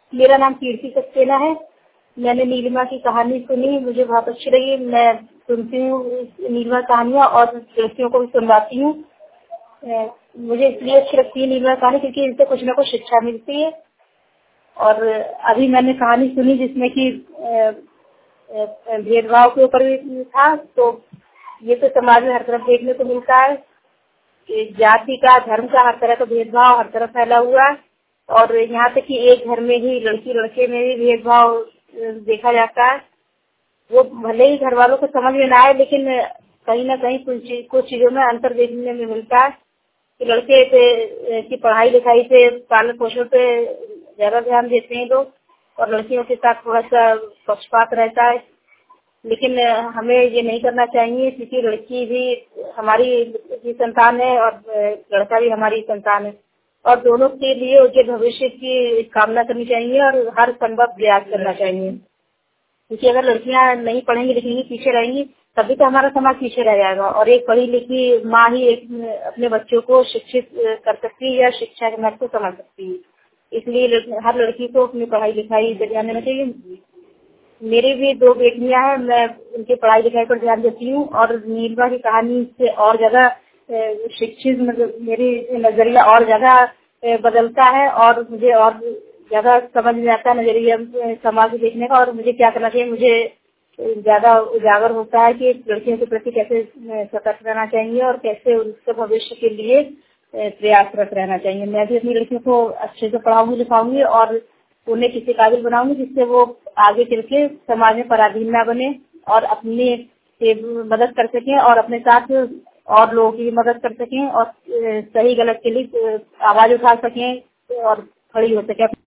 मेरा नाम कीर्ति सक्सेना है। मैंने नीलिमा की कहानी सुनी, मुझे बहुत अच्छी लगी। मैं सुनती हूँ नीलिमा कहानियाँ और लड़कियों को भी सुनवाती हूँ। मुझे इसलिए अच्छी लगती है नीलिमा कहानी क्योंकि इनसे कुछ न कुछ शिक्षा मिलती है। और अभी मैंने कहानी सुनी जिसमें कि भेदभाव के ऊपर भी था, तो ये तो समाज में हर तरफ देखने को मिलता है। जाति का, धर्म का, हर तरह का भेदभाव हर तरफ फैला हुआ है। और यहाँ तक कि एक घर में ही लड़की लड़के में भी भेदभाव देखा जाता है। वो भले ही घर वालों को समझ में ना आए, लेकिन कहीं ना कहीं कुछ चीजों में अंतर देखने में मिलता है कि लड़के की पढ़ाई लिखाई पे, पालन पोषण पे ज्यादा ध्यान देते हैं लोग, और लड़कियों के साथ थोड़ा सा पक्षपात रहता है। लेकिन हमें ये नहीं करना चाहिए क्योंकि लड़की भी हमारी ही संतान है और लड़का भी हमारी संतान है, और दोनों के लिए उनके भविष्य की कामना करनी चाहिए और हर संभव प्रयास करना चाहिए। क्योंकि अगर लड़कियां नहीं पढ़ेंगी लिखेंगी, पीछे रहेंगी, तभी तो हमारा समाज पीछे रह जाएगा। और एक पढ़ी लिखी माँ ही अपने बच्चों को शिक्षित कर सकती है या शिक्षा के महत्व को समझ सकती है। इसलिए हर लड़की को अपनी पढ़ाई लिखाई पर ध्यान देना चाहिए। मेरी भी 2 बेटियां हैं, मैं उनकी पढ़ाई लिखाई पर ध्यान देती हूँ। और नीलिमा की कहानी से और ज्यादा शिक्षित, मतलब मेरी नजरिया और ज्यादा बदलता है और मुझे और ज्यादा समझ में आता है नजरिया समाज को देखने का, और मुझे क्या करना चाहिए। मुझे ज्यादा उजागर होता है कि लड़कियों के प्रति कैसे सतर्क रहना चाहिए और कैसे उनके भविष्य के लिए प्रयासरत रहना चाहिए। मैं भी अपनी लड़कियों को अच्छे से पढ़ाऊंगी लिखाऊंगी और उन्हें किसी काबिल बनाऊंगी जिससे वो आगे चल के समाज में पराधीन न बने और अपनी मदद कर सकें और अपने साथ और लोगों की मदद कर सकें और सही गलत के लिए आवाज उठा सकें और खड़ी हो सके।